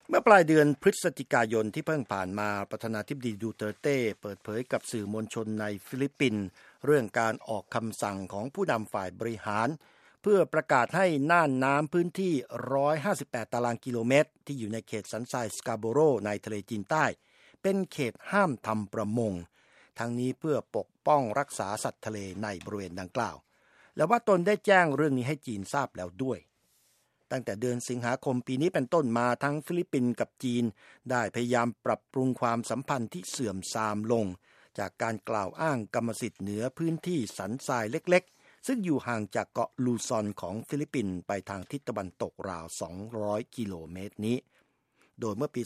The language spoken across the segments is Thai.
เมื่อปลายเดือนพฤศจิกายนที่เพิ่งผ่านมาประธานาธิบดีดูเตอร์เต้เปิดเผยกับสื่อมวลชนในฟิลิปปินส์เรื่องการออกคำสั่งของผู้นำฝ่ายบริหารเพื่อประกาศให้น่านน้ำพื้นที่158ตารางกิโลเมตรที่อยู่ในเขตสันทรายสกาโบโรในทะเลจีนใต้เป็นเขตห้ามทำประมงทั้งนี้เพื่อปกป้องรักษาสัตว์ทะเลในบริเวณดังกล่าวและว่าตนได้แจ้งเรื่องนี้ให้จีนทราบแล้วด้วยตั้งแต่เดือนสิงหาคมปีนี้เป็นต้นมาทั้งฟิลิปปินส์กับจีนได้พยายามปรับปรุงความสัมพันธ์ที่เสื่อมทรามลงจากการกล่าวอ้างกรรมสิทธิ์เหนือพื้นที่สันทรายเล็กๆซึ่งอยู่ห่างจากเกาะลูซอนของฟิลิปปินส์ไปทางทิศตะวันตกราว200กิโลเมตรนี้โดยเมื่อปี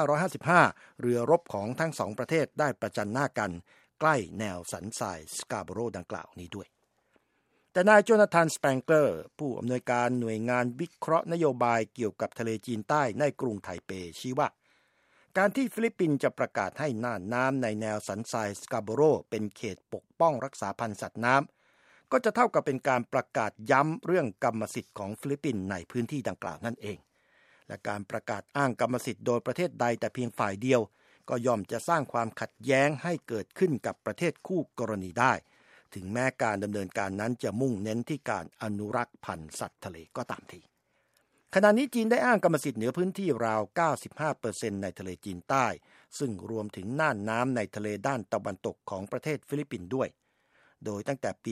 2555เรือรบของทั้งสองประเทศได้ประจันหน้ากันใกล้แนวสันทรายสกาโบโรดังกล่าวนี้ด้วยแต่นายโจนาธานสแปงเกอร์ผู้อำนวยการหน่วยงานวิเคราะห์นโยบายเกี่ยวกับทะเลจีนใต้ในกรุงไทเปชี้ว่าการที่ฟิลิปปินส์จะประกาศให้น่านน้ำในแนวสันทรายสกาโบโรเป็นเขตปกป้องรักษาพันธุ์สัตว์น้ำก็จะเท่ากับเป็นการประกาศย้ำเรื่องกรรมสิทธิ์ของฟิลิปปินส์ในพื้นที่ดังกล่าวนั่นเองและการประกาศอ้างกรรมสิทธิ์โดยประเทศใดแต่เพียงฝ่ายเดียวก็ย่อมจะสร้างความขัดแย้งให้เกิดขึ้นกับประเทศคู่กรณีได้ถึงแม้การดำเนินการนั้นจะมุ่งเน้นที่การอนุรักษ์พันธุ์สัตว์ทะเลก็ตามทีขณะนี้จีนได้อ้างกรรมสิทธิ์เหนือพื้นที่ราว 95% ในทะเลจีนใต้ซึ่งรวมถึงน่านน้ำในทะเลด้านตะวันตกของประเทศฟิลิปปินส์ด้วยโดยตั้งแต่ปี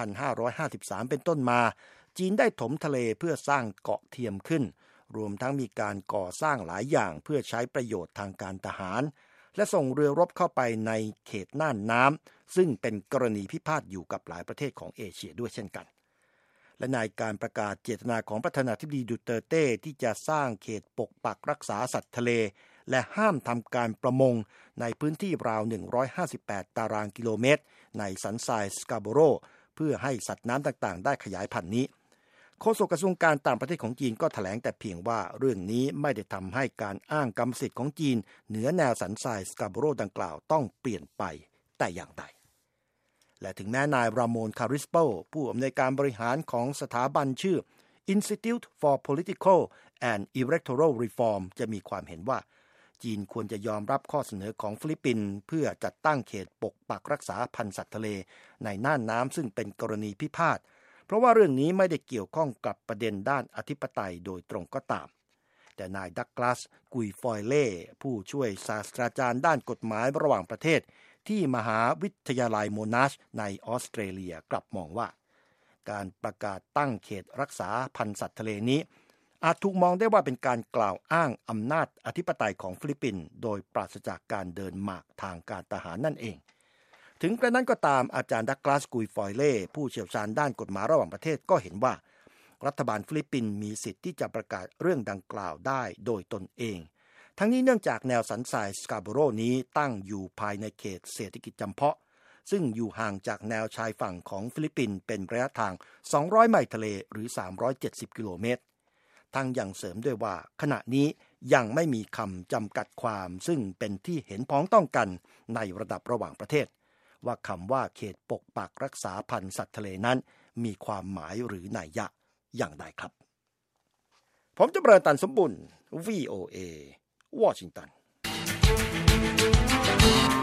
2553 เป็นต้นมาจีนได้ถมทะเลเพื่อสร้างเกาะเทียมขึ้นรวมทั้งมีการก่อสร้างหลายอย่างเพื่อใช้ประโยชน์ทางการทหารและส่งเรือรบเข้าไปในเขตน่านน้ำซึ่งเป็นกรณีพิพาทอยู่กับหลายประเทศของเอเชียด้วยเช่นกันและในการประกาศเจตนาของประธานาธิบดีดูเตอร์เต้ที่จะสร้างเขตปกปักรักษาสัตว์ทะเลและห้ามทำการประมงในพื้นที่ราว158ตารางกิโลเมตรในสันทรายสกาโบโรเพื่อให้สัตว์น้ำต่างๆได้ขยายพันธุ์นี้โฆษกกระทรวงการต่างประเทศของจีนก็แถลงแต่เพียงว่าเรื่องนี้ไม่ได้ทำให้การอ้างกรรมสิทธิ์ของจีนเหนือแนวสันทรายสกาโบโรดังกล่าวต้องเปลี่ยนไปแต่อย่างใดและถึงแม้นายรามอนคาริสโปผู้อำนวยการบริหารของสถาบันชื่อ Institute for Political and Electoral Reform จะมีความเห็นว่าจีนควรจะยอมรับข้อเสนอของฟิลิปปินส์เพื่อจัดตั้งเขตปกปักรักษาพันธุ์สัตว์ทะเลในน่านน้ำซึ่งเป็นกรณีพิพาทเพราะว่าเรื่องนี้ไม่ได้เกี่ยวข้องกับประเด็นด้านอธิปไตยโดยตรงก็ตามแต่นายดักลาสกุยฟอยเล่ผู้ช่วยศาสตราจารย์ด้านกฎหมายระหว่างประเทศที่มหาวิทยาลัยโมนาชในออสเตรเลียกลับมองว่าการประกาศตั้งเขตรักษาพันธุ์สัตว์ทะเลนี้อาจถูกมองได้ว่าเป็นการกล่าวอ้างอำนาจอธิปไตยของฟิลิปปินส์โดยปราศจากการเดินหมากทางการทหารนั่นเองถึงกระนั้นก็ตามอาจารย์ดักลาสกุยฟอยเล่ผู้เชี่ยวชาญด้านกฎหมายระหว่างประเทศก็เห็นว่ารัฐบาลฟิลิปปินส์มีสิทธิ์ที่จะประกาศเรื่องดังกล่าวได้โดยตนเองทั้งนี้เนื่องจากแนวสันทรายสกาโบโรนี้ตั้งอยู่ภายในเขตเศรษฐกิจจำเพาะซึ่งอยู่ห่างจากแนวชายฝั่งของฟิลิปปินส์เป็นระยะทาง200ไมล์ทะเลหรือ370กิโลเมตรทั้งยังเสริมด้วยว่าขณะนี้ยังไม่มีคำจำกัดความซึ่งเป็นที่เห็นพ้องต้องกันในระดับระหว่างประเทศว่าคำว่าเขตปกปักรักษาพันธุ์สัตว์ทะเลนั้นมีความหมายหรือนัยยะอย่างใดครับผมจะเริญตันสมบุญ VOA วอชิงตัน